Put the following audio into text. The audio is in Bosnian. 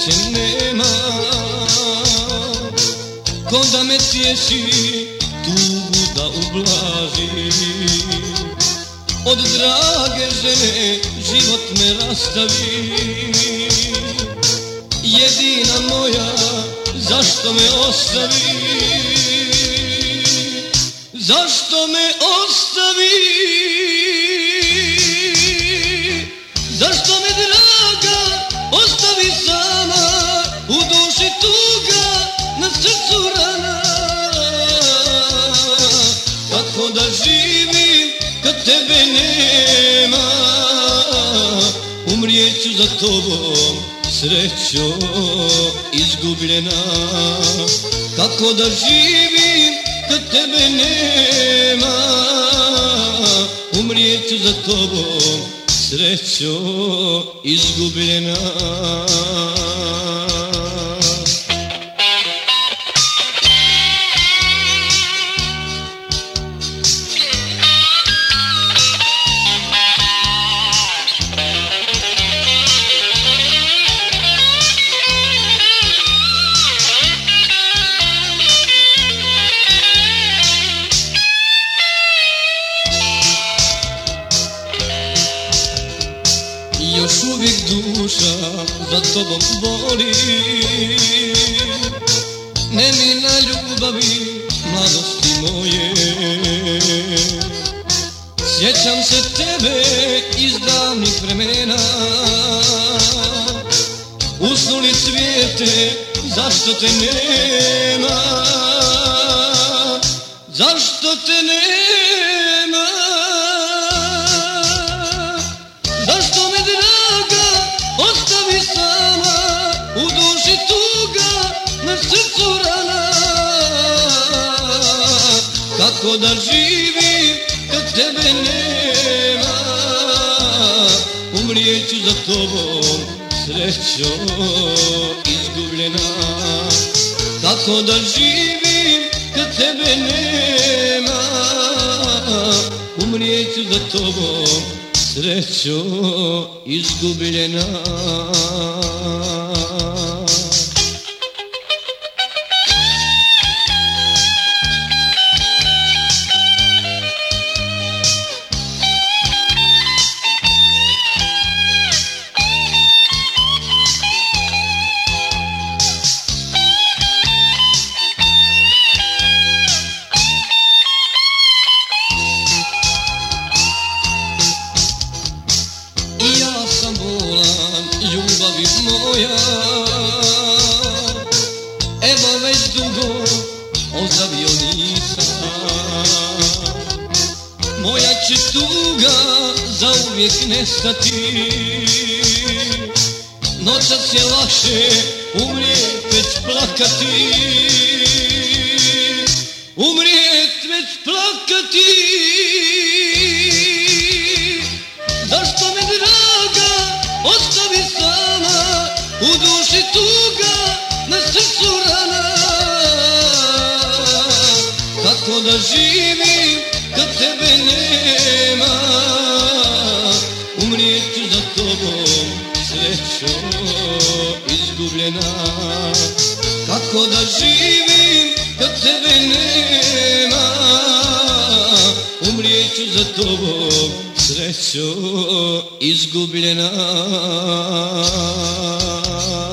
sreće nema, ko da me tješi, tugu da ublaži. Od drage žene život me rastavi, jedina moja, zašto me ostavi? Zašto me ostavi? Zašto me draga ostavi sama, u duši tuga, na srcu rana? Kako da živim kad tebe nema, umrijeću za tobom, srećo izgubljena. Kako da živim kad tebe nema, umrijeću za tobom, srećo izgubljena. Još uvijek duša za tobom boli, nemina ljubavi mladosti moje. Sjećam se tebe iz davnih vremena, usnuli cvijete, zašto te nema? Zašto te nema? Zašto me draga ostavi sama, u duši tuga, na srcu rana? Kako da živim kad tebe nema, umrijeću za tobom, srećo izgubljena. Kako da živim kad tebe nema, umrijeću za tobom, srećo izgubljena. Ljubavi moja, evo već dugo ozdravio nisam. Moja će tuga zauvijek nestati, noćas je lakše umrijet već plakati, umrijet već plakati. Zašto me draga ostavi sama, u duši tuga, na srcu rana? Kako da živim kad tebe nema, umrijeću za tobom, srećo izgubljena. Kako da živim kad tebe nema, umrijeću za tobom, srećo izgubljena.